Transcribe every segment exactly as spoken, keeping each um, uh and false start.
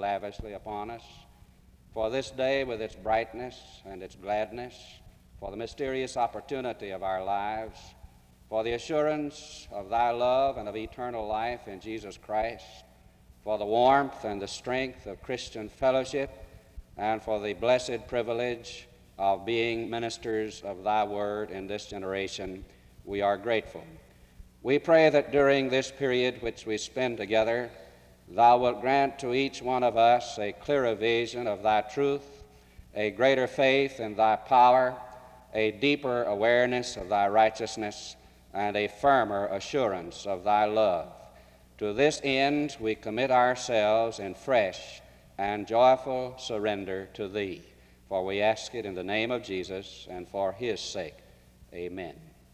lavishly upon us, for this day with its brightness and its gladness, for the mysterious opportunity of our lives, for the assurance of thy love and of eternal life in Jesus Christ, for the warmth and the strength of Christian fellowship, and for the blessed privilege of being ministers of thy word in this generation, we are grateful. We pray that during this period which we spend together, thou wilt grant to each one of us a clearer vision of thy truth, a greater faith in thy power, a deeper awareness of thy righteousness, and a firmer assurance of thy love. To this end we commit ourselves in fresh and joyful surrender to thee, for we ask it in the name of Jesus and for his sake. Amen.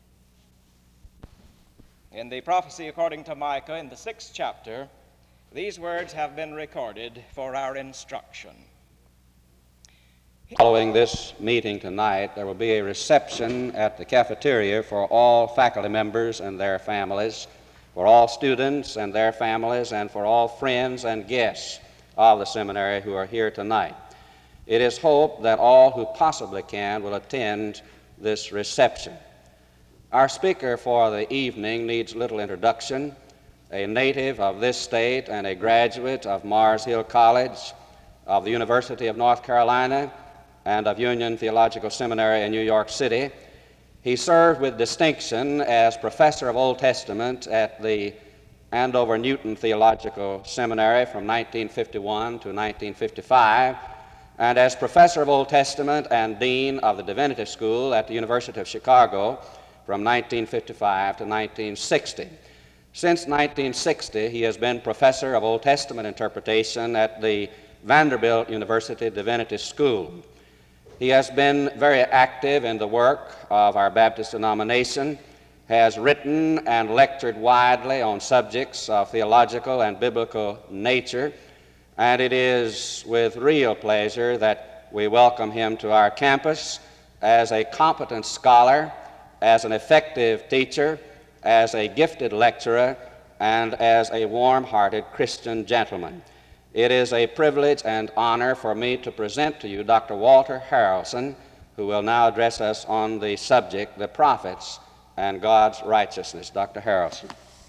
In the prophecy according to Micah, in the sixth chapter, these words have been recorded for our instruction. Following this meeting tonight, there will be a reception at the cafeteria for all faculty members and their families, for all students and their families, and for all friends and guests of the seminary who are here tonight. It is hoped that all who possibly can will attend this reception. Our speaker for the evening needs little introduction. A native of this state and a graduate of Mars Hill College, of the University of North Carolina, and of Union Theological Seminary in New York City. He served with distinction as professor of Old Testament at the Andover Newton Theological Seminary from nineteen fifty-one to nineteen fifty-five, and as professor of Old Testament and dean of the Divinity School at the University of Chicago from nineteen fifty-five to nineteen sixty. Since nineteen sixty, he has been professor of Old Testament interpretation at the Vanderbilt University Divinity School. He has been very active in the work of our Baptist denomination, has written and lectured widely on subjects of theological and biblical nature, and it is with real pleasure that we welcome him to our campus as a competent scholar, as an effective teacher, as a gifted lecturer, and as a warm-hearted Christian gentleman. It is a privilege and honor for me to present to you Doctor Walter Harrelson, who will now address us on the subject, the prophets and God's righteousness. Doctor Harrelson.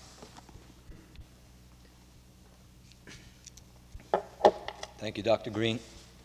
Thank you, Doctor Green.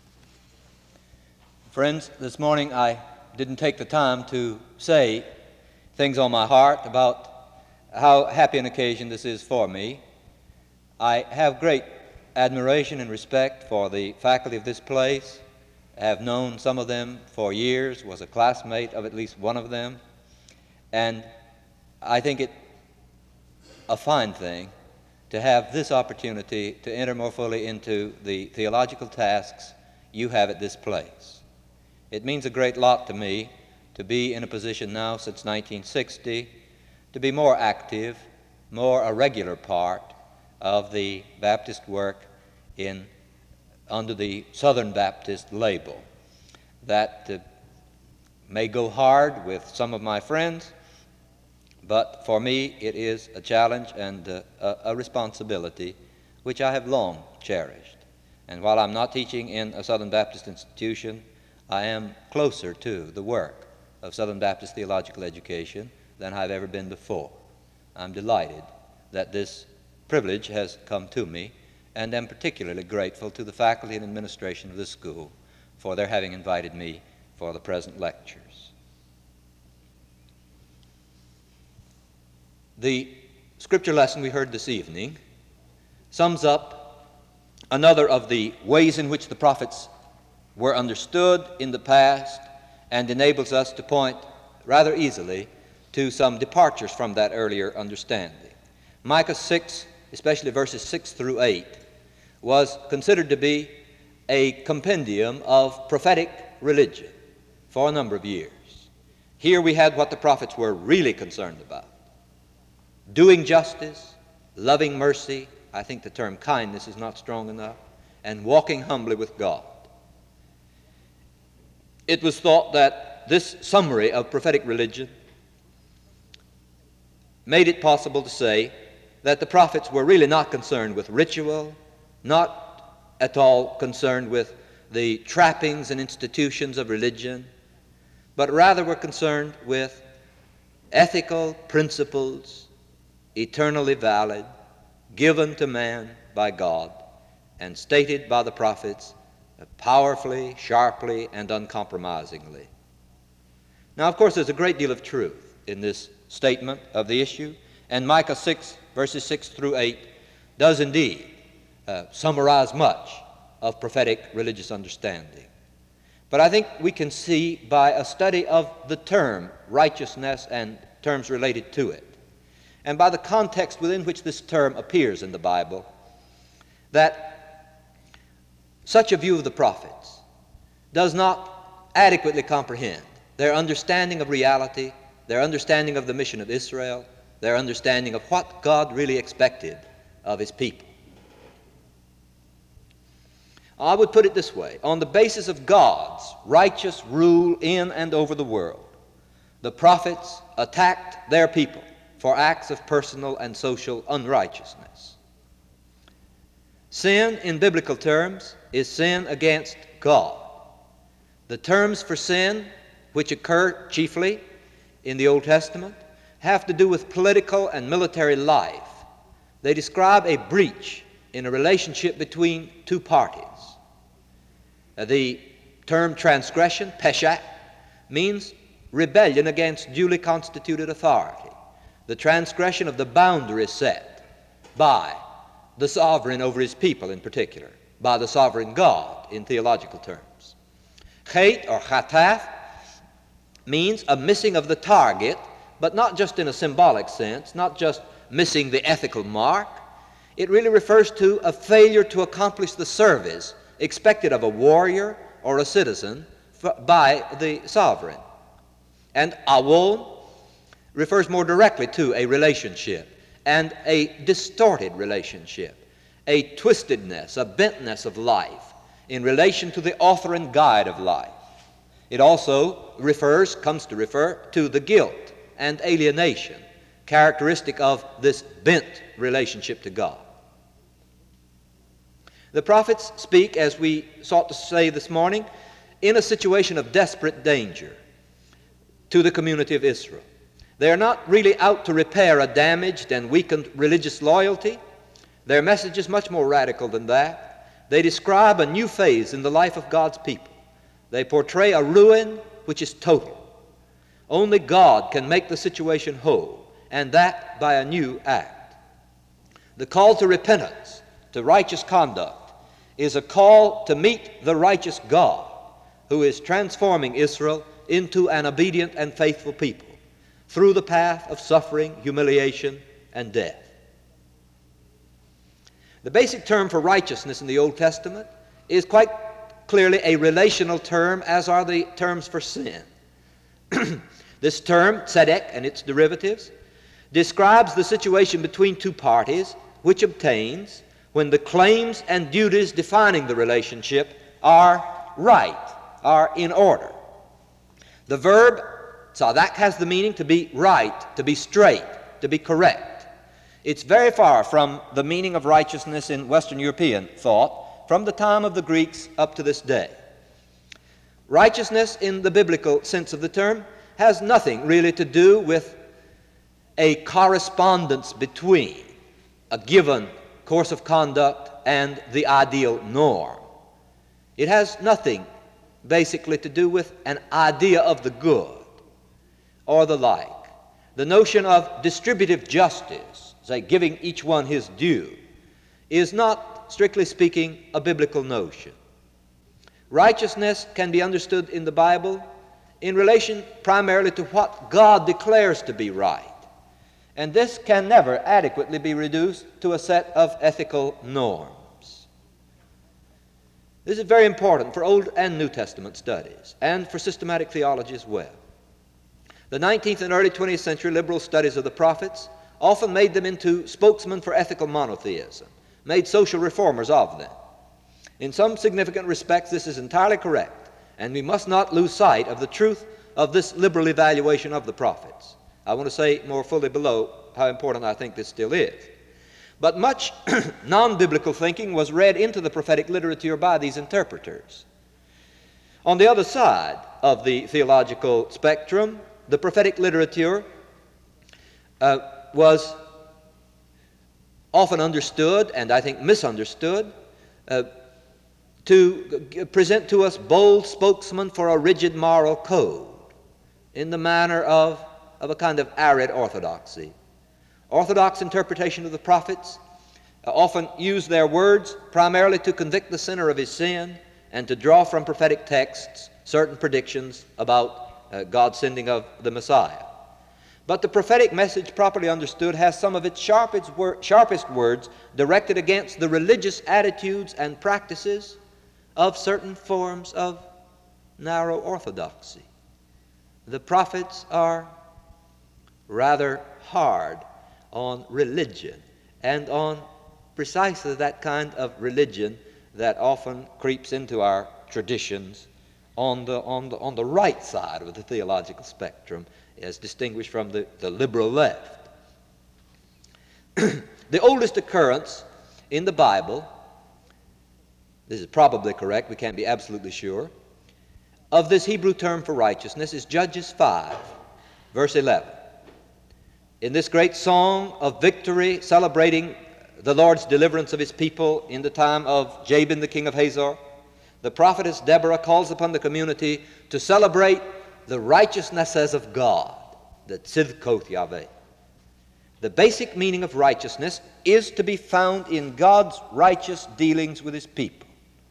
Friends, this morning I didn't take the time to say things on my heart about how happy an occasion this is for me. I have great admiration and respect for the faculty of this place. I have known some of them for years, was a classmate of at least one of them, and I think it a fine thing to have this opportunity to enter more fully into the theological tasks you have at this place. It means a great lot to me to be in a position now since nineteen sixty to be more active, more a regular part of the Baptist work in under the Southern Baptist label. That uh, may go hard with some of my friends, but for me it is a challenge and uh, a, a responsibility which I have long cherished. And while I'm not teaching in a Southern Baptist institution, I am closer to the work of Southern Baptist theological education than I've ever been before. I'm delighted that this privilege has come to me, and am particularly grateful to the faculty and administration of this school for their having invited me for the present lectures. The scripture lesson we heard this evening sums up another of the ways in which the prophets were understood in the past and enables us to point rather easily to some departures from that earlier understanding. Micah six, especially verses six through eight, was considered to be a compendium of prophetic religion for a number of years. Here we had what the prophets were really concerned about: doing justice, loving mercy, I think the term kindness is not strong enough, and walking humbly with God. It was thought that this summary of prophetic religion made it possible to say that the prophets were really not concerned with ritual, not at all concerned with the trappings and institutions of religion, but rather were concerned with ethical principles, eternally valid, given to man by God, and stated by the prophets powerfully, sharply, and uncompromisingly. Now, of course, there's a great deal of truth in this statement of the issue, and Micah six, verses six through eight, does indeed uh, summarize much of prophetic religious understanding. But I think we can see by a study of the term righteousness and terms related to it, and by the context within which this term appears in the Bible, that such a view of the prophets does not adequately comprehend their understanding of reality, their understanding of the mission of Israel, their understanding of what God really expected of his people. I would put it this way: on the basis of God's righteous rule in and over the world, the prophets attacked their people for acts of personal and social unrighteousness. Sin, in biblical terms, is sin against God. The terms for sin, which occur chiefly in the Old Testament, have to do with political and military life. They describe a breach in a relationship between two parties. Uh, the term transgression, peshat, means rebellion against duly constituted authority, the transgression of the boundaries set by the sovereign over his people in particular, by the sovereign God in theological terms. Chet or chatath means a missing of the target, but not just in a symbolic sense, not just missing the ethical mark. It really refers to a failure to accomplish the service expected of a warrior or a citizen by the sovereign. And awon refers more directly to a relationship, and a distorted relationship, a twistedness, a bentness of life in relation to the author and guide of life. It also refers, comes to refer to the guilt and alienation characteristic of this bent relationship to God. The prophets speak, as we sought to say this morning, in a situation of desperate danger to the community of Israel. They are not really out to repair a damaged and weakened religious loyalty. Their message is much more radical than that. They describe a new phase in the life of God's people. They portray a ruin which is total. Only God can make the situation whole, and that by a new act. The call to repentance, to righteous conduct, is a call to meet the righteous God who is transforming Israel into an obedient and faithful people through the path of suffering, humiliation, and death. The basic term for righteousness in the Old Testament is quite clearly a relational term, as are the terms for sin. This term, tzedek, and its derivatives, describes the situation between two parties which obtains when the claims and duties defining the relationship are right, are in order. The verb tzadak has the meaning to be right, to be straight, to be correct. It's very far from the meaning of righteousness in Western European thought from the time of the Greeks up to this day. Righteousness in the biblical sense of the term has nothing really to do with a correspondence between a given course of conduct and the ideal norm. It has nothing basically to do with an idea of the good or the like. The notion of distributive justice, say giving each one his due, is not, strictly speaking, a biblical notion. Righteousness can be understood in the Bible in relation primarily to what God declares to be right. And this can never adequately be reduced to a set of ethical norms. This is very important for Old and New Testament studies and for systematic theology as well. The nineteenth and early twentieth century liberal studies of the prophets often made them into spokesmen for ethical monotheism, made social reformers of them. In some significant respects, this is entirely correct, and we must not lose sight of the truth of this liberal evaluation of the prophets. I want to say more fully below how important I think this still is. But much non-biblical thinking was read into the prophetic literature by these interpreters. On the other side of the theological spectrum, the prophetic literature uh, was often understood, and I think misunderstood, uh, to g- present to us bold spokesmen for a rigid moral code in the manner of, of a kind of arid orthodoxy. Orthodox interpretation of the prophets uh, often use their words primarily to convict the sinner of his sin and to draw from prophetic texts certain predictions about uh, God's sending of the Messiah. But the prophetic message, properly understood, has some of its sharpest, wor- sharpest words directed against the religious attitudes and practices of certain forms of narrow orthodoxy. The prophets are rather hard on religion and on precisely that kind of religion that often creeps into our traditions on the, on the, on the right side of the theological spectrum, as distinguished from the, the liberal left. The oldest occurrence in the Bible, this is probably correct, we can't be absolutely sure, of this Hebrew term for righteousness is Judges five, verse eleven. In this great song of victory celebrating the Lord's deliverance of his people in the time of Jabin, the king of Hazor, the prophetess Deborah calls upon the community to celebrate the righteousnesses of God, the tzidkot Yahweh. The basic meaning of righteousness is to be found in God's righteous dealings with his people.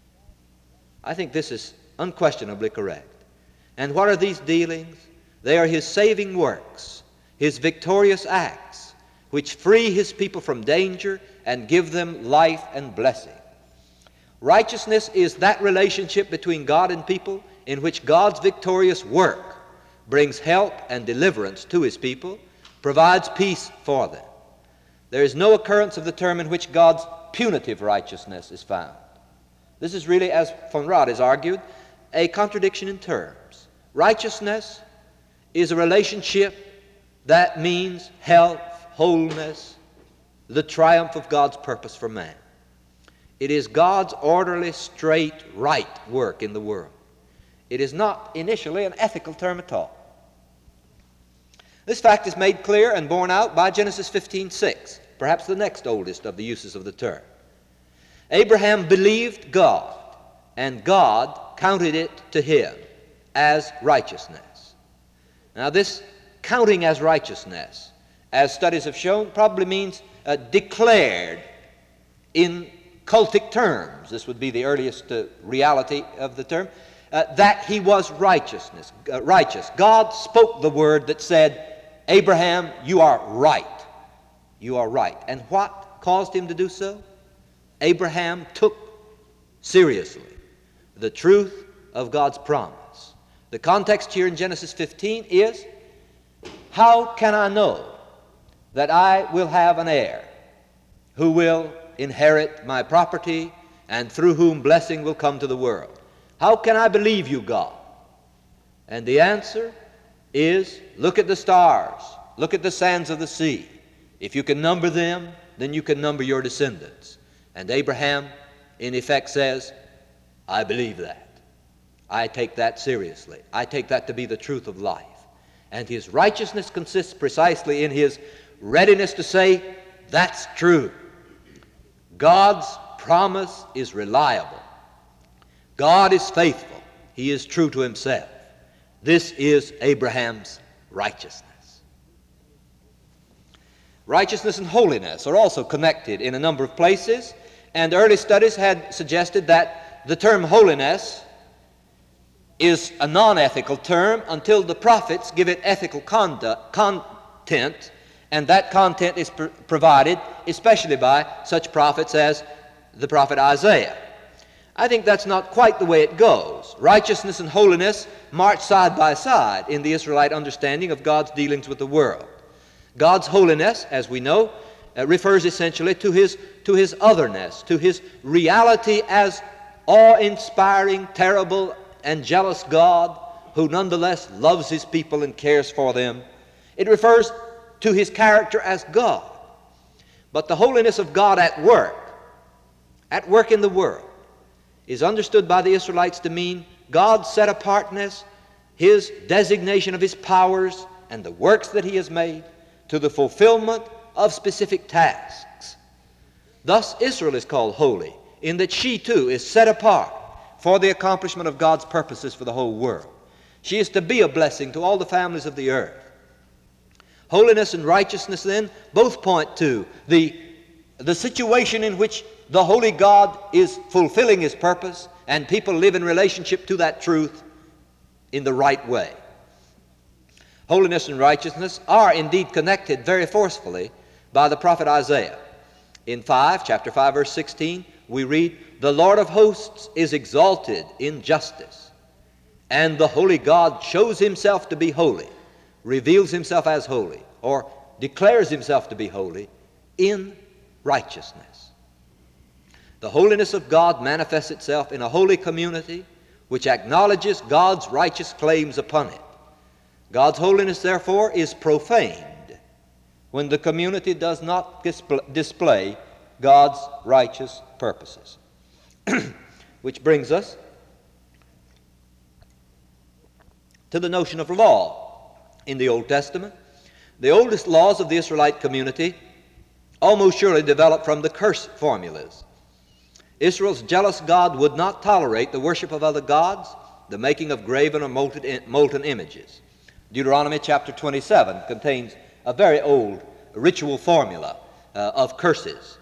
I think this is unquestionably correct. And what are these dealings? They are his saving works, his victorious acts, which free his people from danger and give them life and blessing. Righteousness is that relationship between God and people in which God's victorious work brings help and deliverance to his people, provides peace for them. There is no occurrence of the term in which God's punitive righteousness is found. This is really, as von Rad has argued, a contradiction in terms. Righteousness is a relationship that means health, wholeness, the triumph of God's purpose for man. It is God's orderly, straight, right work in the world. It is not initially an ethical term at all. This fact is made clear and borne out by Genesis fifteen six, perhaps the next oldest of the uses of the term. Abraham believed God, and God counted it to him as righteousness. Now this counting as righteousness, as studies have shown, probably means uh, declared in cultic terms. This would be the earliest uh, reality of the term. Uh, that he was righteousness, uh, righteous. God spoke the word that said, Abraham, you are right. You are right. And what caused him to do so? Abraham took seriously the truth of God's promise. The context here in Genesis fifteen is, how can I know that I will have an heir who will inherit my property and through whom blessing will come to the world? How can I believe you, God? And the answer is, look at the stars, look at the sands of the sea. If you can number them, then you can number your descendants. And Abraham, in effect, says, I believe that. I take that seriously. I take that to be the truth of life. And his righteousness consists precisely in his readiness to say, that's true. God's promise is reliable. God is faithful. He is true to himself. This is Abraham's righteousness. Righteousness and holiness are also connected in a number of places, and early studies had suggested that the term holiness is a non-ethical term until the prophets give it ethical conduct, content, and that content is pr- provided especially by such prophets as the prophet Isaiah. I think that's not quite the way it goes. Righteousness and holiness march side by side in the Israelite understanding of God's dealings with the world. God's holiness, as we know, uh, refers essentially to his, to his otherness, to his reality as awe-inspiring, terrible, and jealous God who nonetheless loves his people and cares for them. It refers to his character as God. But the holiness of God at work, at work in the world, is understood by the Israelites to mean God's set-apartness, His designation of His powers, and the works that He has made to the fulfillment of specific tasks. Thus, Israel is called holy, in that she too is set apart for the accomplishment of God's purposes for the whole world. She is to be a blessing to all the families of the earth. Holiness and righteousness, then, both point to the, the situation in which the holy God is fulfilling His purpose, and people live in relationship to that truth in the right way. Holiness and righteousness are indeed connected very forcefully by the prophet Isaiah. In five, chapter five, verse sixteen, we read, "The Lord of hosts is exalted in justice, and the holy God shows Himself to be holy," reveals Himself as holy, or declares Himself to be holy in righteousness. The holiness of God manifests itself in a holy community which acknowledges God's righteous claims upon it. God's holiness, therefore, is profaned when the community does not displ- display God's righteous purposes. Which brings us to the notion of law in the Old Testament. The oldest laws of the Israelite community almost surely developed from the curse formulas. Israel's jealous God would not tolerate the worship of other gods, the making of graven or molten, molten images. Deuteronomy chapter twenty-seven contains a very old ritual formula uh, of curses.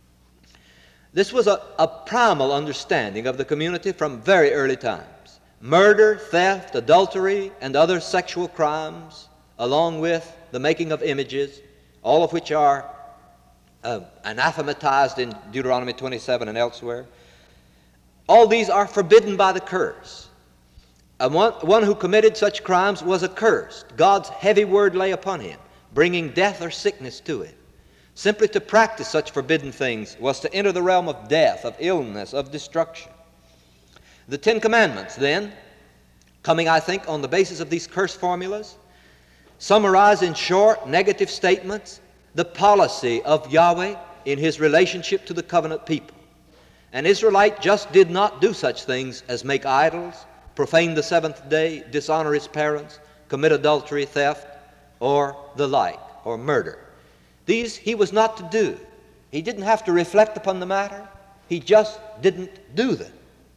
This was a, a primal understanding of the community from very early times. Murder, theft, adultery, and other sexual crimes, along with the making of images, all of which are uh, anathematized in Deuteronomy twenty-seven and elsewhere, all these are forbidden by the curse. And one, one who committed such crimes was accursed. God's heavy word lay upon him, bringing death or sickness to him. Simply to practice such forbidden things was to enter the realm of death, of illness, of destruction. The Ten Commandments, then, coming, I think, on the basis of these curse formulas, summarize in short, negative statements the policy of Yahweh in His relationship to the covenant people. An Israelite just did not do such things as make idols, profane the seventh day, dishonor his parents, commit adultery, theft, or the like, or murder. These he was not to do. He didn't have to reflect upon the matter. He just didn't do them.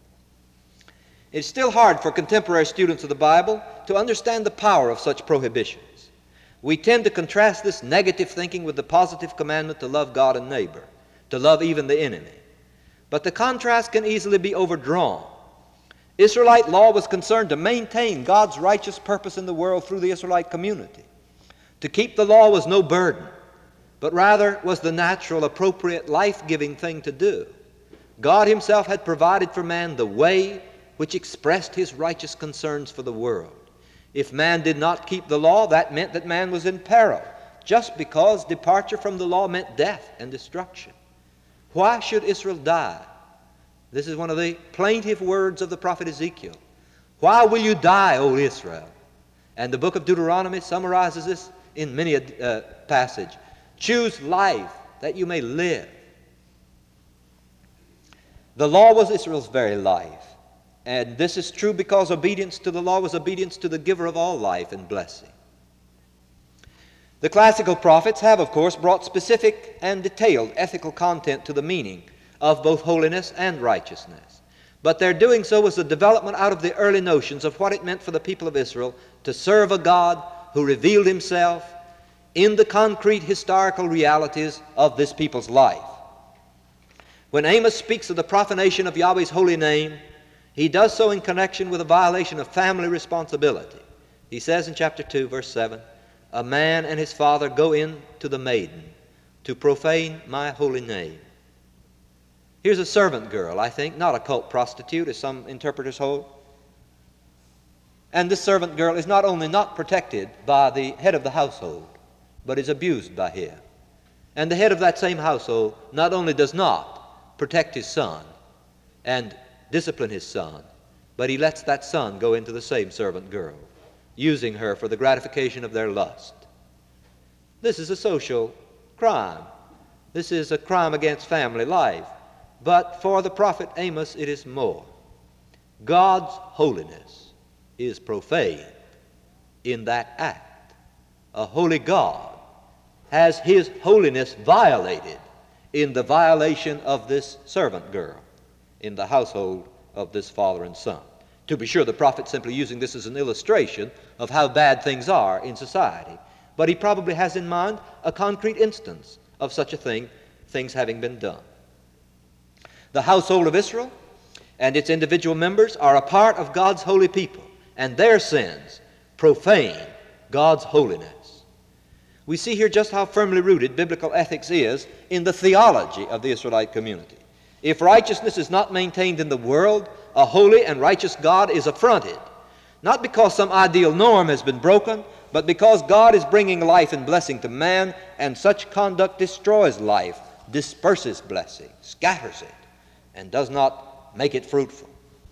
It's still hard for contemporary students of the Bible to understand the power of such prohibitions. We tend to contrast this negative thinking with the positive commandment to love God and neighbor, to love even the enemy. But the contrast can easily be overdrawn. Israelite law was concerned to maintain God's righteous purpose in the world through the Israelite community. To keep the law was no burden, but rather was the natural, appropriate, life-giving thing to do. God Himself had provided for man the way which expressed His righteous concerns for the world. If man did not keep the law, that meant that man was in peril, just because departure from the law meant death and destruction. Why should Israel die? This is one of the plaintive words of the prophet Ezekiel. Why will you die, O Israel? And the book of Deuteronomy summarizes this in many a uh, passage. Choose life that you may live. The law was Israel's very life. And this is true because obedience to the law was obedience to the giver of all life and blessing. The classical prophets have, of course, brought specific and detailed ethical content to the meaning of both holiness and righteousness. But their doing so was a development out of the early notions of what it meant for the people of Israel to serve a God who revealed Himself in the concrete historical realities of this people's life. When Amos speaks of the profanation of Yahweh's holy name, he does so in connection with a violation of family responsibility. He says in chapter two, verse seven, "A man and his father go in to the maiden to profane my holy name." Here's a servant girl, I think, not a cult prostitute, as some interpreters hold. And this servant girl is not only not protected by the head of the household, but is abused by him. And the head of that same household not only does not protect his son and discipline his son, but he lets that son go into the same servant girl, using her for the gratification of their lust. This is a social crime. This is a crime against family life. But for the prophet Amos, it is more. God's holiness is profaned in that act. A holy God has his holiness violated in the violation of this servant girl in the household of this father and son. To be sure, the prophet's simply using this as an illustration of how bad things are in society. But he probably has in mind a concrete instance of such a thing, things having been done. The household of Israel and its individual members are a part of God's holy people, and their sins profane God's holiness. We see here just how firmly rooted biblical ethics is in the theology of the Israelite community. If righteousness is not maintained in the world, a holy and righteous God is affronted, not because some ideal norm has been broken, but because God is bringing life and blessing to man, and such conduct destroys life, disperses blessing, scatters it, and does not make it fruitful.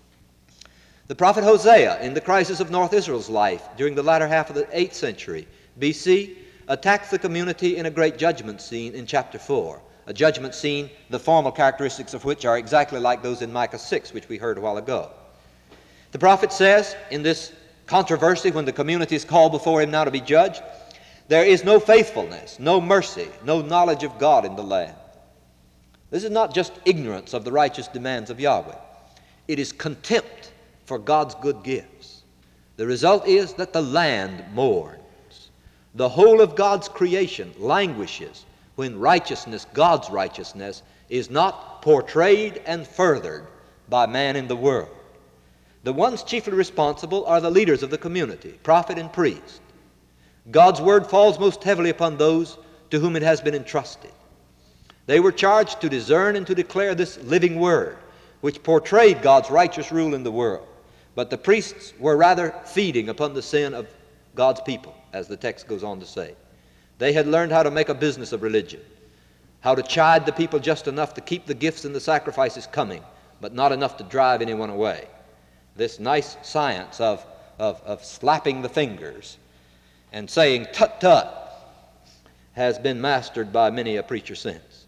The prophet Hosea, in the crisis of North Israel's life during the latter half of the eighth century B C, attacks the community in a great judgment scene in chapter four, a judgment scene, the formal characteristics of which are exactly like those in Micah six, which we heard a while ago. The prophet says in this controversy, when the community is called before him now to be judged, there is no faithfulness, no mercy, no knowledge of God in the land. This is not just ignorance of the righteous demands of Yahweh. It is contempt for God's good gifts. The result is that the land mourns. The whole of God's creation languishes when righteousness, God's righteousness, is not portrayed and furthered by man in the world. The ones chiefly responsible are the leaders of the community, prophet and priest. God's word falls most heavily upon those to whom it has been entrusted. They were charged to discern and to declare this living word, which portrayed God's righteous rule in the world. But the priests were rather feeding upon the sin of God's people, as the text goes on to say. They had learned how to make a business of religion, how to chide the people just enough to keep the gifts and the sacrifices coming, but not enough to drive anyone away. This nice science of, of, of slapping the fingers and saying tut tut has been mastered by many a preacher since.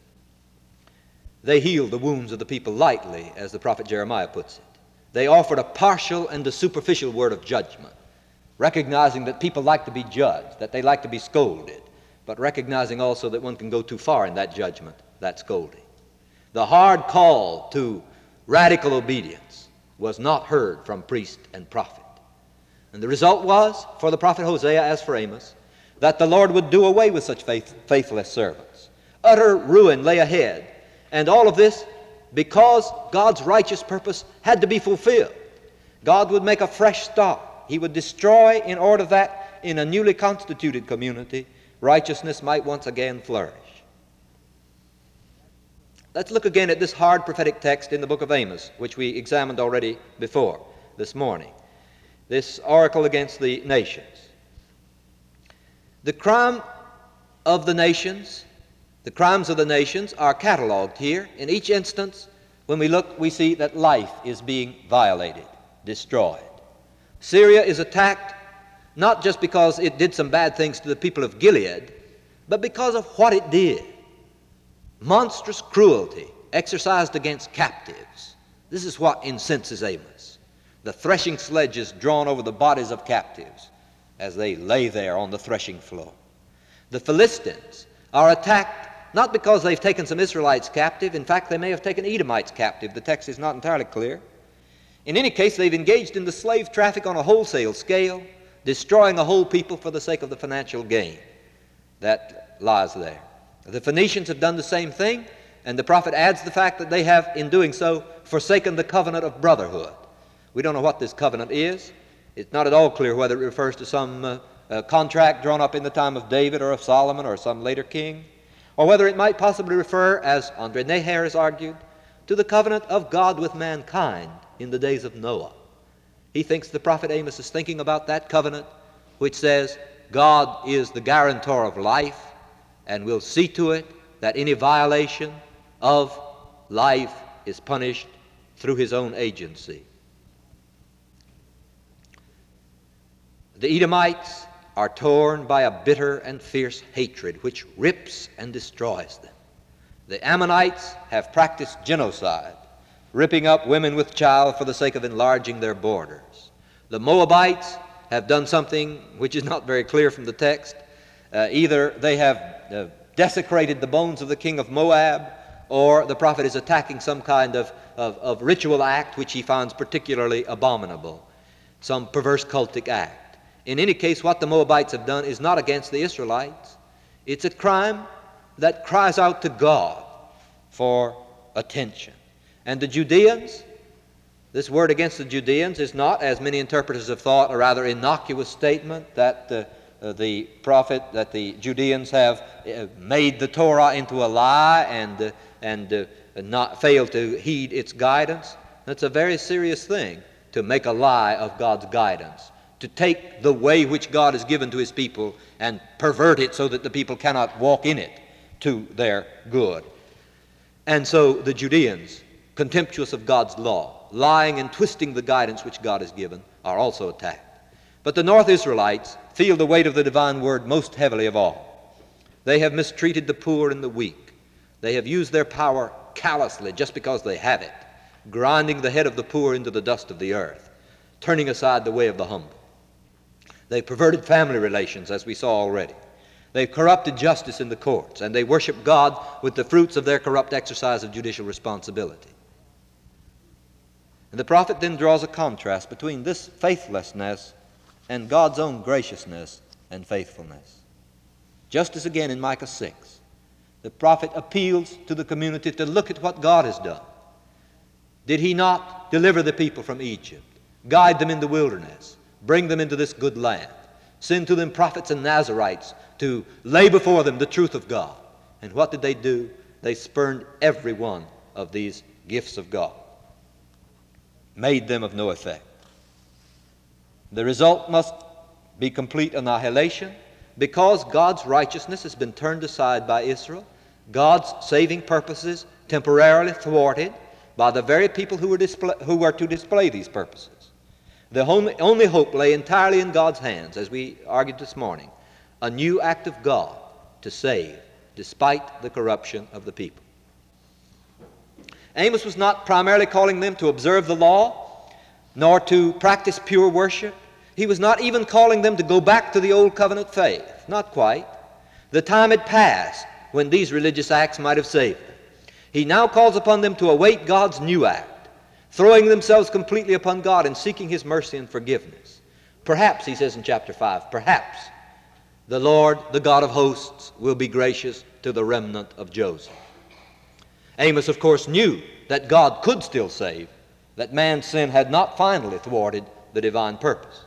They healed the wounds of the people lightly, as the prophet Jeremiah puts it. They offered a partial and a superficial word of judgment, recognizing that people like to be judged, that they like to be scolded, but recognizing also that one can go too far in that judgment, that scolding. The hard call to radical obedience was not heard from priest and prophet. And the result was, for the prophet Hosea as for Amos, that the Lord would do away with such faith, faithless servants. Utter ruin lay ahead, and all of this because God's righteous purpose had to be fulfilled. God would make a fresh start. He would destroy in order that in a newly constituted community, righteousness might once again flourish. Let's look again at this hard prophetic text in the book of Amos, which we examined already before this morning. This oracle against the nations. The crime of the nations, the crimes of the nations are cataloged here. In each instance, when we look, we see that life is being violated, destroyed. Syria is attacked not just because it did some bad things to the people of Gilead, but because of what it did. Monstrous cruelty exercised against captives. This is what incenses Amos. The threshing sledges drawn over the bodies of captives as they lay there on the threshing floor. The Philistines are attacked not because they've taken some Israelites captive. In fact, they may have taken Edomites captive. The text is not entirely clear. In any case, they've engaged in the slave traffic on a wholesale scale, destroying a whole people for the sake of the financial gain that lies there. The Phoenicians have done the same thing, and the prophet adds the fact that they have, in doing so, forsaken the covenant of brotherhood. We don't know what this covenant is. It's not at all clear whether it refers to some uh, uh, contract drawn up in the time of David or of Solomon or some later king, or whether it might possibly refer, as Andre Neher has argued, to the covenant of God with mankind in the days of Noah. He thinks the prophet Amos is thinking about that covenant which says God is the guarantor of life and will see to it that any violation of life is punished through his own agency. The Edomites are torn by a bitter and fierce hatred which rips and destroys them. The Ammonites have practiced genocide, ripping up women with child for the sake of enlarging their borders. The Moabites have done something which is not very clear from the text. Uh, either they have uh, desecrated the bones of the king of Moab, or the prophet is attacking some kind of, of, of ritual act which he finds particularly abominable, some perverse cultic act. In any case, what the Moabites have done is not against the Israelites. It's a crime that cries out to God for attention. And the Judeans, this word against the Judeans is not, as many interpreters have thought, a rather innocuous statement that uh, uh, the prophet, that the Judeans have uh, made the Torah into a lie and, uh, and uh, not failed to heed its guidance. That's a very serious thing, to make a lie of God's guidance, to take the way which God has given to his people and pervert it so that the people cannot walk in it to their good. And so the Judeans, contemptuous of God's law, lying and twisting the guidance which God has given, are also attacked. But the North Israelites feel the weight of the divine word most heavily of all. They have mistreated the poor and the weak. They have used their power callously just because they have it, grinding the head of the poor into the dust of the earth, turning aside the way of the humble. They've perverted family relations, as we saw already. They've corrupted justice in the courts, and they worship God with the fruits of their corrupt exercise of judicial responsibility. And the prophet then draws a contrast between this faithlessness and God's own graciousness and faithfulness. Just as again in Micah six, the prophet appeals to the community to look at what God has done. Did he not deliver the people from Egypt, guide them in the wilderness, bring them into this good land, send to them prophets and Nazarites to lay before them the truth of God? And what did they do? They spurned every one of these gifts of God, made them of no effect. The result must be complete annihilation, because God's righteousness has been turned aside by Israel, God's saving purposes temporarily thwarted by the very people who were, display, who were to display these purposes. The only, only hope lay entirely in God's hands, as we argued this morning, a new act of God to save despite the corruption of the people. Amos was not primarily calling them to observe the law, nor to practice pure worship. He was not even calling them to go back to the old covenant faith. Not quite. The time had passed when these religious acts might have saved them. He now calls upon them to await God's new act, throwing themselves completely upon God and seeking his mercy and forgiveness. Perhaps, he says in chapter five, perhaps the Lord, the God of hosts, will be gracious to the remnant of Joseph. Amos, of course, knew that God could still save, that man's sin had not finally thwarted the divine purpose.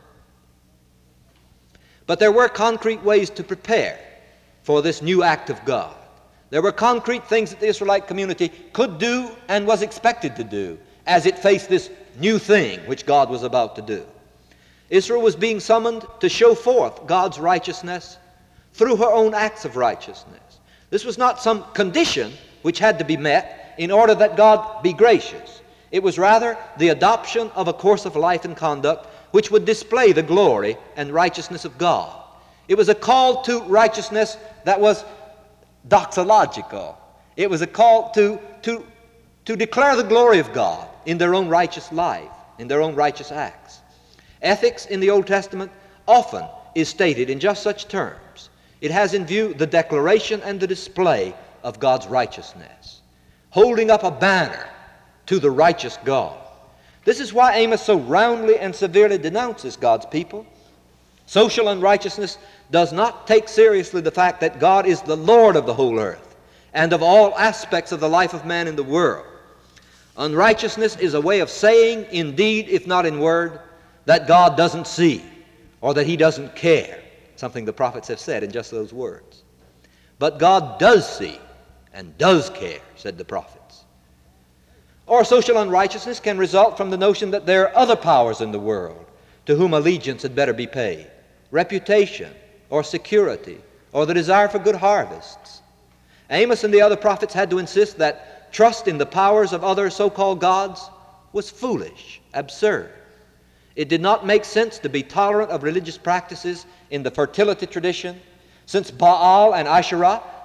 But there were concrete ways to prepare for this new act of God. There were concrete things that the Israelite community could do and was expected to do as it faced this new thing which God was about to do. Israel was being summoned to show forth God's righteousness through her own acts of righteousness. This was not some condition which had to be met in order that God be gracious. It was rather the adoption of a course of life and conduct which would display the glory and righteousness of God. It was a call to righteousness that was doxological. It was a call to, to, to declare the glory of God in their own righteous life, in their own righteous acts. Ethics in the Old Testament often is stated in just such terms. It has in view the declaration and the display of God's righteousness, holding up a banner to the righteous God. This is why Amos so roundly and severely denounces God's people. Social unrighteousness does not take seriously the fact that God is the Lord of the whole earth and of all aspects of the life of man in the world. Unrighteousness is a way of saying, in deed, if not in word, that God doesn't see or that he doesn't care, something the prophets have said in just those words. But God does see and does care, said the prophets. Or social unrighteousness can result from the notion that there are other powers in the world to whom allegiance had better be paid, reputation or security or the desire for good harvests. Amos and the other prophets had to insist that trust in the powers of other so-called gods was foolish, absurd. It did not make sense to be tolerant of religious practices in the fertility tradition, since Baal and Asherah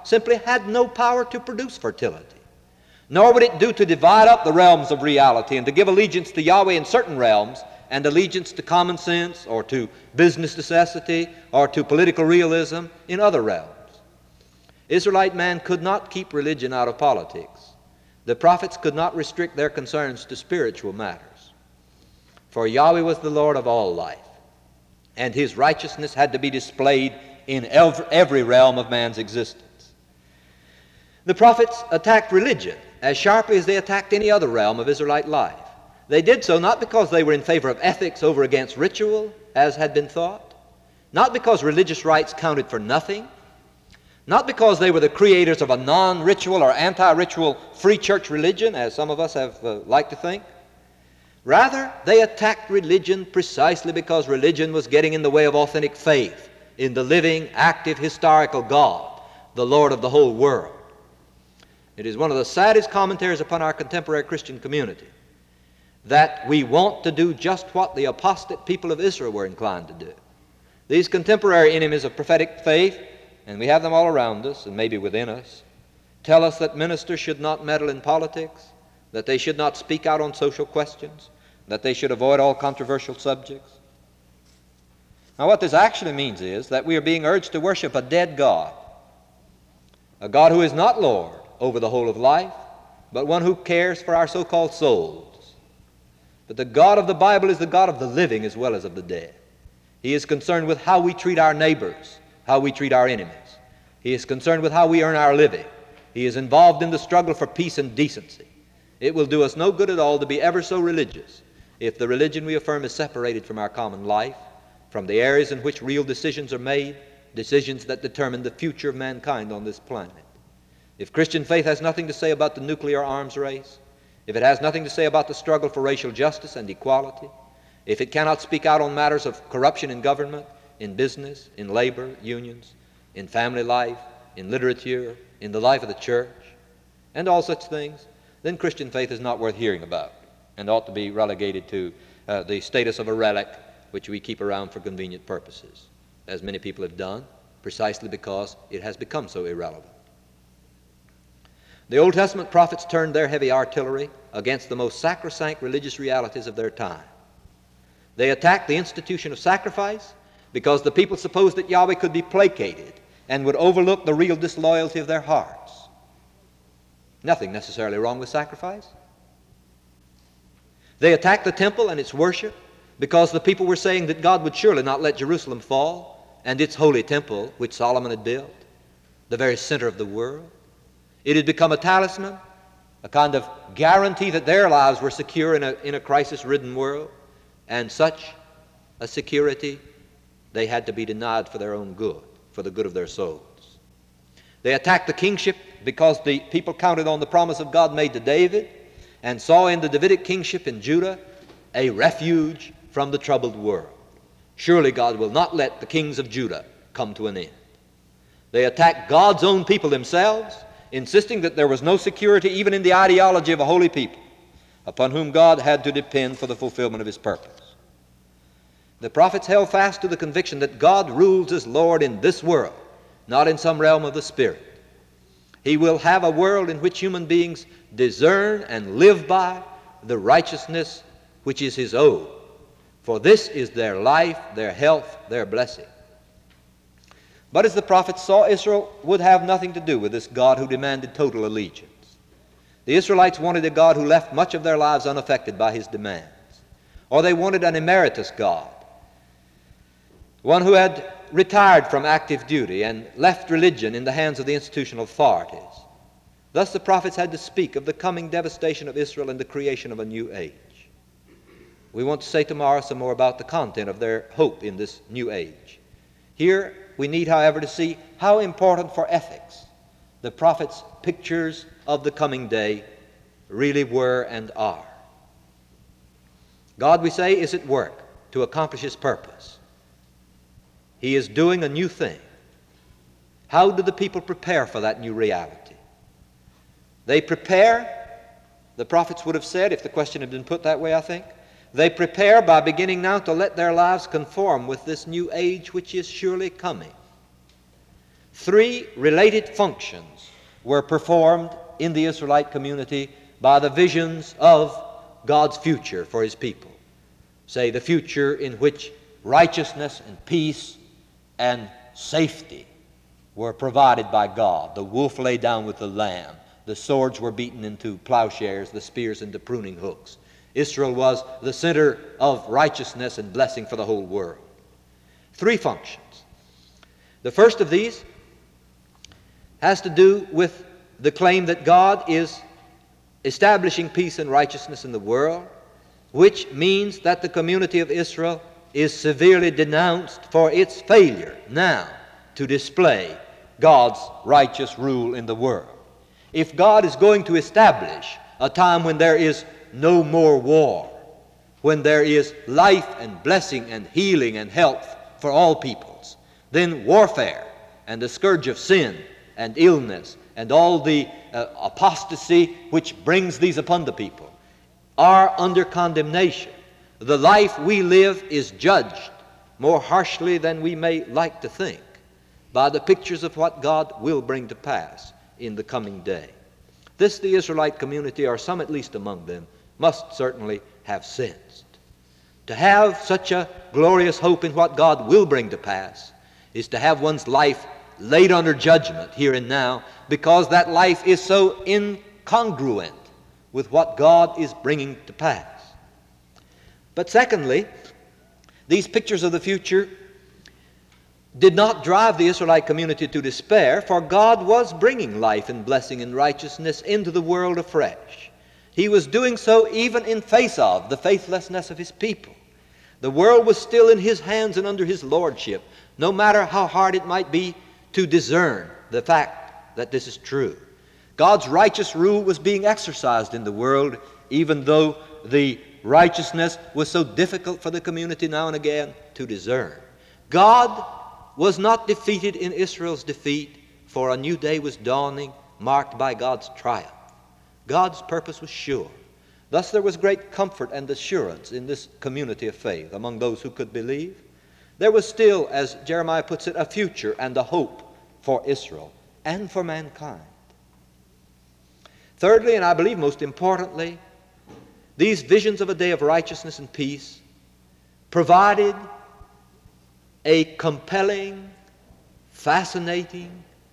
simply had no power to produce fertility. Nor would it do to divide up the realms of reality and to give allegiance to Yahweh in certain realms and allegiance to common sense or to business necessity or to political realism in other realms. Israelite man could not keep religion out of politics. The prophets could not restrict their concerns to spiritual matters. For Yahweh was the Lord of all life, and his righteousness had to be displayed in every realm of man's existence. The prophets attacked religion as sharply as they attacked any other realm of Israelite life. They did so not because they were in favor of ethics over against ritual, as had been thought, not because religious rites counted for nothing, not because they were the creators of a non-ritual or anti-ritual free church religion, as some of us have uh, liked to think. Rather, they attacked religion precisely because religion was getting in the way of authentic faith in the living, active, historical God, the Lord of the whole world. It is one of the saddest commentaries upon our contemporary Christian community that we want to do just what the apostate people of Israel were inclined to do. These contemporary enemies of prophetic faith, and we have them all around us and maybe within us, tell us that ministers should not meddle in politics, that they should not speak out on social questions, that they should avoid all controversial subjects. Now, what this actually means is that we are being urged to worship a dead God, a God who is not Lord over the whole of life, but one who cares for our so-called souls. But the God of the Bible is the God of the living as well as of the dead. He is concerned with how we treat our neighbors, how we treat our enemies. He is concerned with how we earn our living. He is involved in the struggle for peace and decency. It will do us no good at all to be ever so religious if the religion we affirm is separated from our common life, from the areas in which real decisions are made, decisions that determine the future of mankind on this planet. If Christian faith has nothing to say about the nuclear arms race, if it has nothing to say about the struggle for racial justice and equality, if it cannot speak out on matters of corruption in government, in business, in labor, unions, in family life, in literature, in the life of the church, and all such things, then Christian faith is not worth hearing about and ought to be relegated to uh, the status of a relic which we keep around for convenient purposes, as many people have done, precisely because it has become so irrelevant. The Old Testament prophets turned their heavy artillery against the most sacrosanct religious realities of their time. They attacked the institution of sacrifice because the people supposed that Yahweh could be placated and would overlook the real disloyalty of their hearts. Nothing necessarily wrong with sacrifice. They attacked the temple and its worship because the people were saying that God would surely not let Jerusalem fall and its holy temple, which Solomon had built, the very center of the world. It had become a talisman, a kind of guarantee that their lives were secure in a, in a crisis-ridden world, and such a security they had to be denied for their own good, for the good of their souls. They attacked the kingship because the people counted on the promise of God made to David and saw in the Davidic kingship in Judah a refuge from the troubled world. Surely God will not let the kings of Judah come to an end. They attacked God's own people themselves, insisting that there was no security even in the ideology of a holy people upon whom God had to depend for the fulfillment of his purpose. The prophets held fast to the conviction that God rules as Lord in this world, not in some realm of the Spirit. He will have a world in which human beings discern and live by the righteousness which is his own, for this is their life, their health, their blessing. But as the prophets saw, Israel would have nothing to do with this God who demanded total allegiance. The Israelites wanted a God who left much of their lives unaffected by his demands. Or they wanted an emeritus God, one who had retired from active duty and left religion in the hands of the institutional authorities. Thus the prophets had to speak of the coming devastation of Israel and the creation of a new age. We want to say tomorrow some more about the content of their hope in this new age. Here we need, however, to see how important for ethics the prophets' pictures of the coming day really were and are. God, we say, is at work to accomplish his purpose. He is doing a new thing. How do the people prepare for that new reality? They prepare, the prophets would have said, if the question had been put that way, I think, they prepare by beginning now to let their lives conform with this new age which is surely coming. three related functions were performed in the Israelite community by the visions of God's future for his people. Say, the future in which righteousness and peace and safety were provided by God. The wolf lay down with the lamb. The swords were beaten into plowshares, the spears into pruning hooks. Israel was the center of righteousness and blessing for the whole world. Three functions. The first of these has to do with the claim that God is establishing peace and righteousness in the world, which means that the community of Israel is severely denounced for its failure now to display God's righteous rule in the world. If God is going to establish a time when there is no more war, when there is life and blessing and healing and health for all peoples, then warfare and the scourge of sin and illness and all the uh, apostasy which brings these upon the people are under condemnation. The life we live is judged more harshly than we may like to think by the pictures of what God will bring to pass in the coming day. This the Israelite community, or some at least among them, must certainly have sensed. To have such a glorious hope in what God will bring to pass is to have one's life laid under judgment here and now, because that life is so incongruent with what God is bringing to pass. But secondly, these pictures of the future did not drive the Israelite community to despair, for God was bringing life and blessing and righteousness into the world afresh. He was doing so even in face of the faithlessness of his people. The world was still in his hands and under his lordship, no matter how hard it might be to discern the fact that this is true. God's righteous rule was being exercised in the world, even though the righteousness was so difficult for the community now and again to discern. God was not defeated in Israel's defeat, for a new day was dawning, marked by God's triumph. God's purpose was sure. Thus there was great comfort and assurance in this community of faith among those who could believe. There was still, as Jeremiah puts it, a future and a hope for Israel and for mankind. Thirdly, and I believe most importantly, these visions of a day of righteousness and peace provided a compelling, fascinating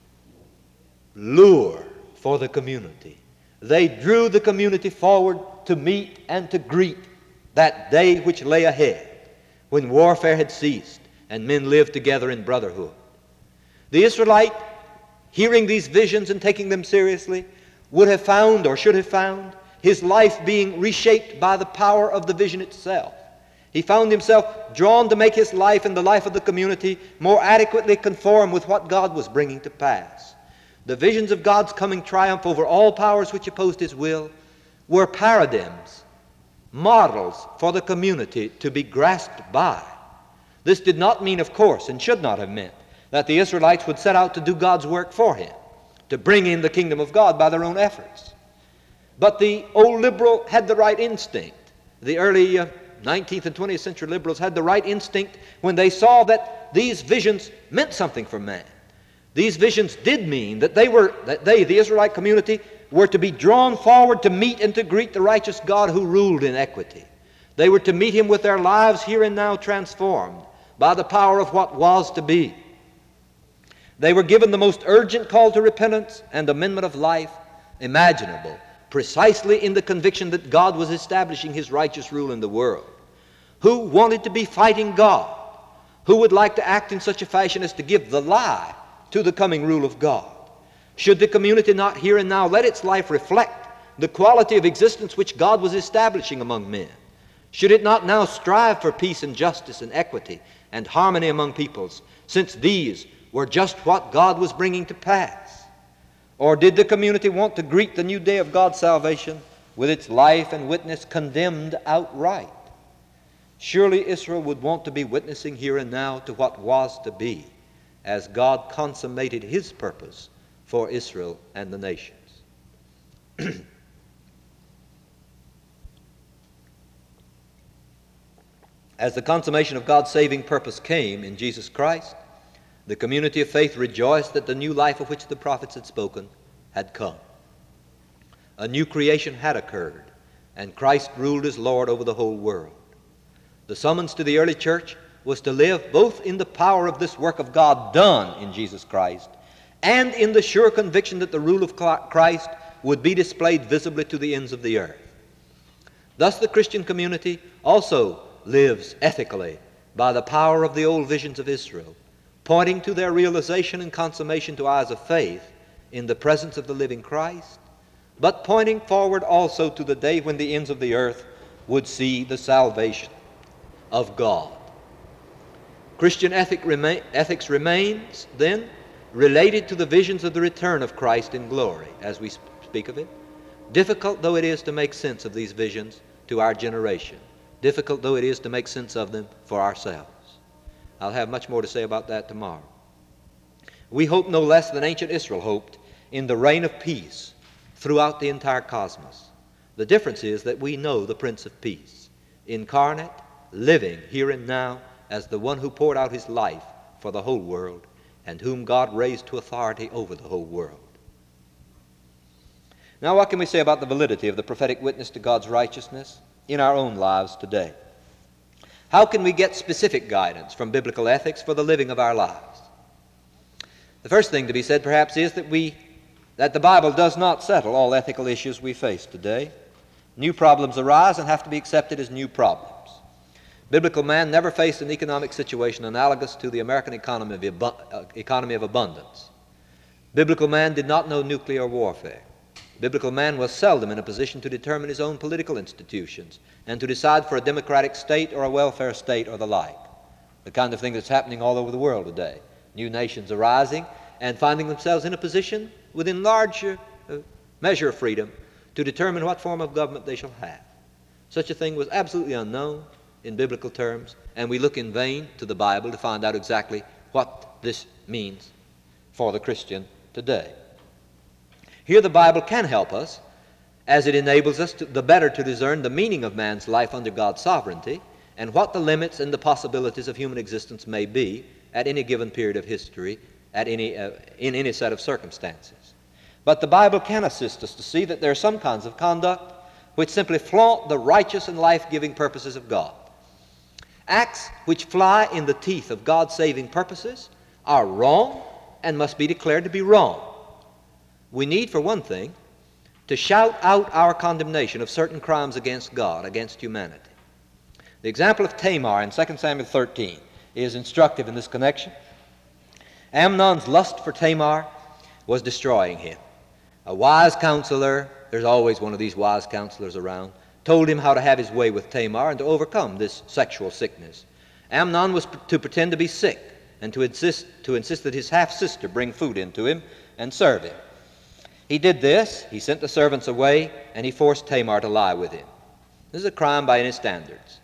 lure for the community. They drew the community forward to meet and to greet that day which lay ahead, when warfare had ceased and men lived together in brotherhood. The Israelite, hearing these visions and taking them seriously, would have found, or should have found, his life being reshaped by the power of the vision itself. He found himself drawn to make his life and the life of the community more adequately conform with what God was bringing to pass. The visions of God's coming triumph over all powers which opposed his will were paradigms, models for the community to be grasped by. This did not mean, of course, and should not have meant, that the Israelites would set out to do God's work for him, to bring in the kingdom of God by their own efforts. But the old liberal had the right instinct. The early uh, nineteenth and twentieth century liberals had the right instinct when they saw that these visions meant something for man. These visions did mean that they were, that they, the Israelite community, were to be drawn forward to meet and to greet the righteous God who ruled in equity. They were to meet him with their lives here and now transformed by the power of what was to be. They were given the most urgent call to repentance and amendment of life imaginable, precisely in the conviction that God was establishing his righteous rule in the world. Who wanted to be fighting God? Who would like to act in such a fashion as to give the lie to the coming rule of God? Should the community not here and now let its life reflect the quality of existence which God was establishing among men? Should it not now strive for peace and justice and equity and harmony among peoples, since these were just what God was bringing to pass? Or did the community want to greet the new day of God's salvation with its life and witness condemned outright? Surely Israel would want to be witnessing here and now to what was to be, as God consummated his purpose for Israel and the nations. As the consummation of God's saving purpose came in Jesus Christ, The community of faith rejoiced that the new life of which the prophets had spoken had come. A new creation had occurred, and Christ ruled as Lord over the whole world. The summons to the early church was to live both in the power of this work of God done in Jesus Christ and in the sure conviction that the rule of Christ would be displayed visibly to the ends of the earth. Thus the Christian community also lives ethically by the power of the old visions of Israel, pointing to their realization and consummation to eyes of faith in the presence of the living Christ, but pointing forward also to the day when the ends of the earth would see the salvation of God. Christian ethic rema- ethics remains, then, related to the visions of the return of Christ in glory, as we speak of it. Difficult though it is to make sense of these visions to our generation, difficult though it is to make sense of them for ourselves. I'll have much more to say about that tomorrow. We hope no less than ancient Israel hoped in the reign of peace throughout the entire cosmos. The difference is that we know the Prince of Peace, incarnate, living here and now as the one who poured out his life for the whole world and whom God raised to authority over the whole world. Now, what can we say about the validity of the prophetic witness to God's righteousness in our own lives today? How can we get specific guidance from biblical ethics for the living of our lives? The first thing to be said, perhaps, is that we that the Bible does not settle all ethical issues we face today. New problems arise and have to be accepted as new problems. Biblical man never faced an economic situation analogous to the American economy of, abu- uh, economy of abundance. Biblical man did not know nuclear warfare. Biblical man was seldom in a position to determine his own political institutions and to decide for a democratic state or a welfare state or the like. The kind of thing that's happening all over the world today. New nations arising and finding themselves in a position within large uh, measure of freedom to determine what form of government they shall have. Such a thing was absolutely unknown in biblical terms, and we look in vain to the Bible to find out exactly what this means for the Christian today. Here the Bible can help us, as it enables us to, the better to discern the meaning of man's life under God's sovereignty and what the limits and the possibilities of human existence may be at any given period of history, at any, uh, in any set of circumstances. But the Bible can assist us to see that there are some kinds of conduct which simply flaunt the righteous and life-giving purposes of God. Acts which fly in the teeth of God's saving purposes are wrong and must be declared to be wrong. We need, for one thing, to shout out our condemnation of certain crimes against God, against humanity. The example of Tamar in Second Samuel thirteen is instructive in this connection. Amnon's lust for Tamar was destroying him. A wise counselor, there's always one of these wise counselors around, told him how to have his way with Tamar and to overcome this sexual sickness. Amnon was to pretend to be sick and to insist, to insist that his half-sister bring food in to him and serve him. He did this, he sent the servants away, and he forced Tamar to lie with him. This is a crime by any standards.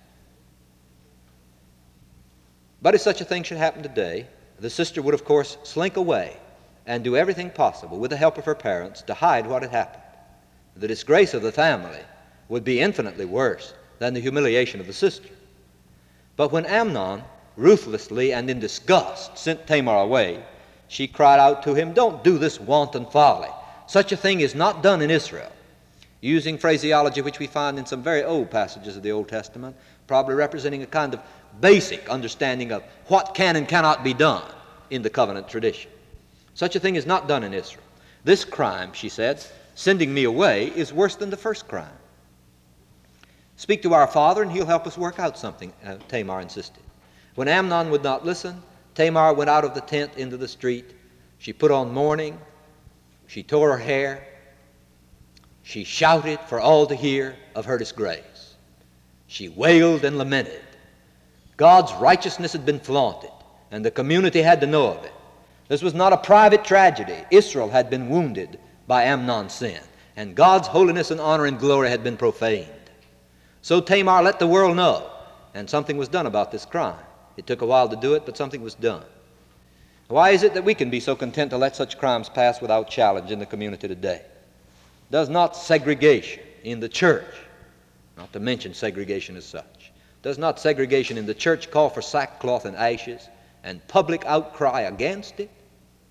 But if such a thing should happen today, the sister would, of course, slink away and do everything possible with the help of her parents to hide what had happened. The disgrace of the family would be infinitely worse than the humiliation of the sister. But when Amnon ruthlessly and in disgust sent Tamar away, she cried out to him, "Don't do this wanton folly. Such a thing is not done in Israel," using phraseology which we find in some very old passages of the Old Testament, probably representing a kind of basic understanding of what can and cannot be done in the covenant tradition. Such a thing is not done in Israel. This crime, she said, sending me away, is worse than the first crime. Speak to our father and he'll help us work out something, uh, Tamar insisted. When Amnon would not listen, Tamar went out of the tent into the street. She put on mourning. She tore her hair. She shouted for all to hear of her disgrace. She wailed and lamented. God's righteousness had been flaunted, and the community had to know of it. This was not a private tragedy. Israel had been wounded by Amnon's sin, and God's holiness and honor and glory had been profaned. So Tamar let the world know, and something was done about this crime. It took a while to do it, but something was done. Why is it that we can be so content to let such crimes pass without challenge in the community today? Does not segregation in the church, not to mention segregation as such, does not segregation in the church call for sackcloth and ashes and public outcry against it,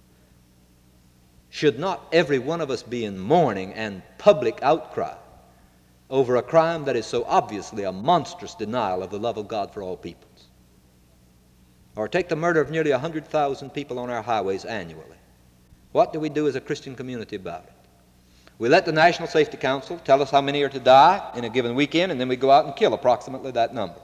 should not every one of us be in mourning and public outcry over a crime that is so obviously a monstrous denial of the love of God for all peoples? Or take the murder of nearly one hundred thousand people on our highways annually. What do we do as a Christian community about it? We let the National Safety Council tell us how many are to die in a given weekend, and then we go out and kill approximately that number.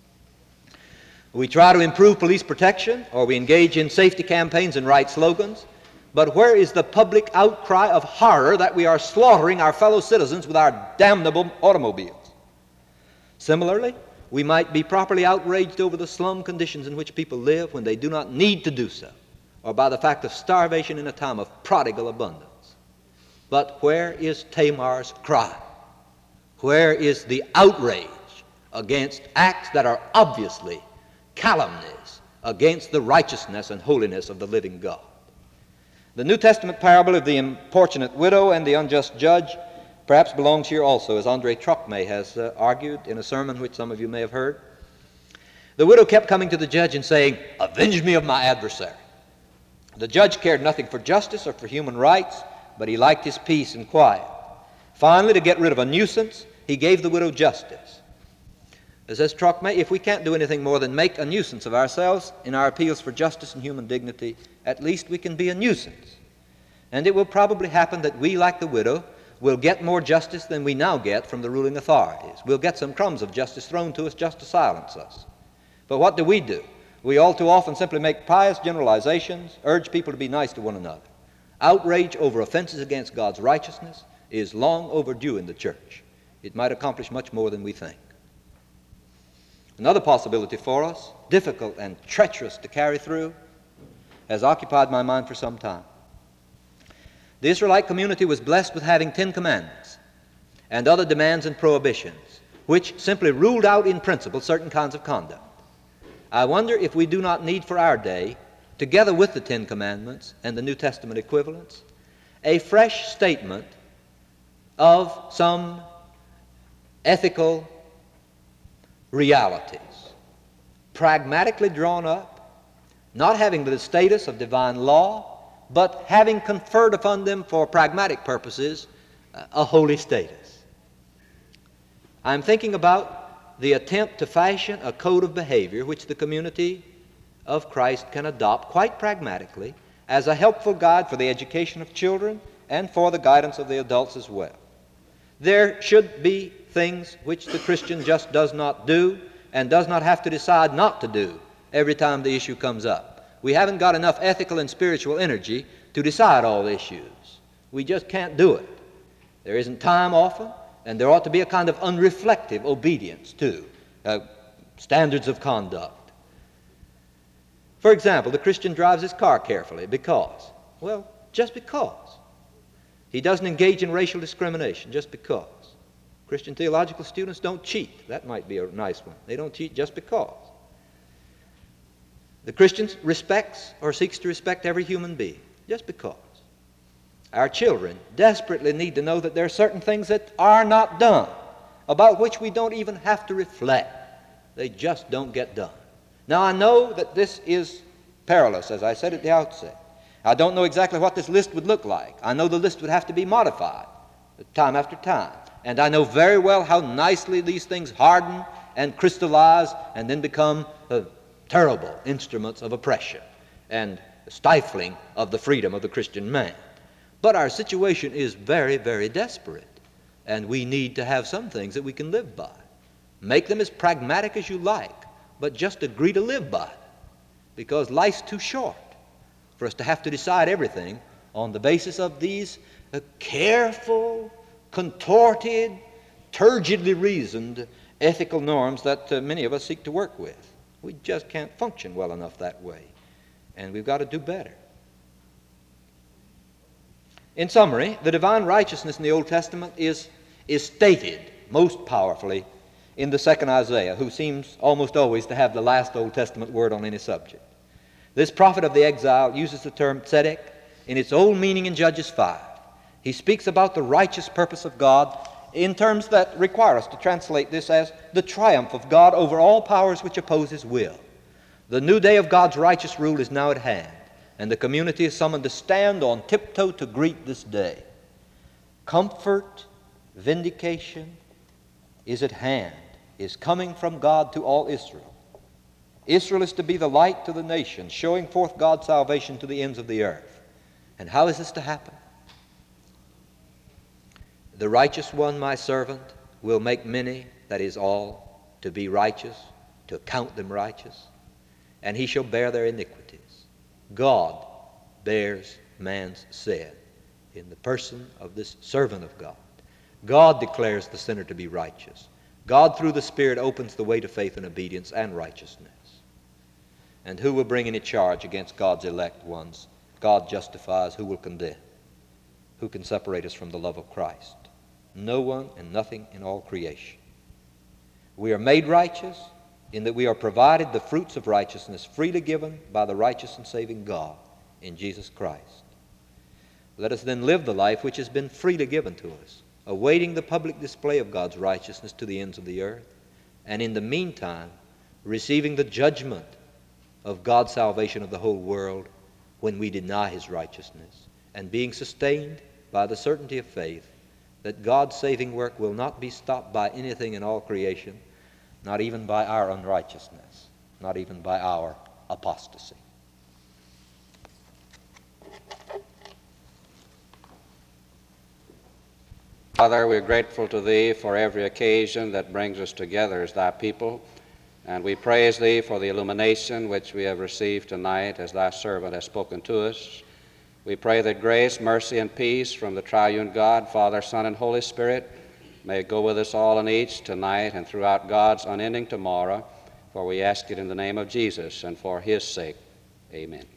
We try to improve police protection, or we engage in safety campaigns and write slogans, but where is the public outcry of horror that we are slaughtering our fellow citizens with our damnable automobiles? Similarly, we might be properly outraged over the slum conditions in which people live when they do not need to do so, or by the fact of starvation in a time of prodigal abundance. But where is Tamar's cry? Where is the outrage against acts that are obviously calumnies against the righteousness and holiness of the living God? The New Testament parable of the importunate widow and the unjust judge perhaps belongs here also, as Andre Trocmé has uh, argued in a sermon which some of you may have heard. The widow kept coming to the judge and saying, "Avenge me of my adversary." The judge cared nothing for justice or for human rights, but he liked his peace and quiet. Finally, to get rid of a nuisance, he gave the widow justice. As says Trocmé, if we can't do anything more than make a nuisance of ourselves in our appeals for justice and human dignity, at least we can be a nuisance. And it will probably happen that we, like the widow, will get more justice than we now get from the ruling authorities. We'll get some crumbs of justice thrown to us just to silence us. But what do we do? We all too often simply make pious generalizations, urge people to be nice to one another. Outrage over offenses against God's righteousness is long overdue in the church. It might accomplish much more than we think. Another possibility for us, difficult and treacherous to carry through, has occupied my mind for some time. The Israelite community was blessed with having Ten Commandments and other demands and prohibitions, which simply ruled out in principle certain kinds of conduct. I wonder if we do not need for our day, together with the Ten Commandments and the New Testament equivalents, a fresh statement of some ethical realities, pragmatically drawn up, not having the status of divine law, but having conferred upon them for pragmatic purposes a holy status. I'm thinking about the attempt to fashion a code of behavior which the community of Christ can adopt quite pragmatically as a helpful guide for the education of children and for the guidance of the adults as well. There should be things which the Christian just does not do and does not have to decide not to do every time the issue comes up. We haven't got enough ethical and spiritual energy to decide all issues. We just can't do it. There isn't time often, and there ought to be a kind of unreflective obedience too, uh, standards of conduct. For example, the Christian drives his car carefully because, well, just because. He doesn't engage in racial discrimination just because. Christian theological students don't cheat. That might be a nice one. They don't cheat just because. The Christian respects or seeks to respect every human being just because. Our children desperately need to know that there are certain things that are not done, about which we don't even have to reflect. They just don't get done. Now, I know that this is perilous, as I said at the outset. I don't know exactly what this list would look like. I know the list would have to be modified time after time. And I know very well how nicely these things harden and crystallize and then become uh, terrible instruments of oppression and stifling of the freedom of the Christian man. But our situation is very, very desperate, and we need to have some things that we can live by. Make them as pragmatic as you like, but just agree to live by them, because life's too short for us to have to decide everything on the basis of these uh, careful, contorted, turgidly reasoned ethical norms that uh, many of us seek to work with. We just can't function well enough that way, and we've got to do better. In summary, the divine righteousness in the Old Testament is, is stated most powerfully in the second Isaiah, who seems almost always to have the last Old Testament word on any subject. This prophet of the exile uses the term tzedek in its old meaning in Judges five. He speaks about the righteous purpose of God in terms that require us to translate this as the triumph of God over all powers which oppose His will. The new day of God's righteous rule is now at hand, and the community is summoned to stand on tiptoe to greet this day. Comfort, vindication is at hand, is coming from God to all Israel. Israel is to be the light to the nations, showing forth God's salvation to the ends of the earth. And how is this to happen? The righteous one, my servant, will make many, that is all, to be righteous, to count them righteous, and he shall bear their iniquities. God bears man's sin in the person of this servant of God. God declares the sinner to be righteous. God, through the Spirit, opens the way to faith and obedience and righteousness. And who will bring any charge against God's elect ones? God justifies. Who will condemn? Who can separate us from the love of Christ? No one and nothing in all creation. We are made righteous in that we are provided the fruits of righteousness freely given by the righteous and saving God in Jesus Christ. Let us then live the life which has been freely given to us, awaiting the public display of God's righteousness to the ends of the earth, and in the meantime receiving the judgment of God's salvation of the whole world when we deny his righteousness, and being sustained by the certainty of faith that God's saving work will not be stopped by anything in all creation, not even by our unrighteousness, not even by our apostasy. Father, we're grateful to Thee for every occasion that brings us together as Thy people, and we praise Thee for the illumination which we have received tonight as Thy servant has spoken to us. We pray that grace, mercy, and peace from the triune God, Father, Son, and Holy Spirit may go with us all and each tonight and throughout God's unending tomorrow, for we ask it in the name of Jesus and for his sake. Amen.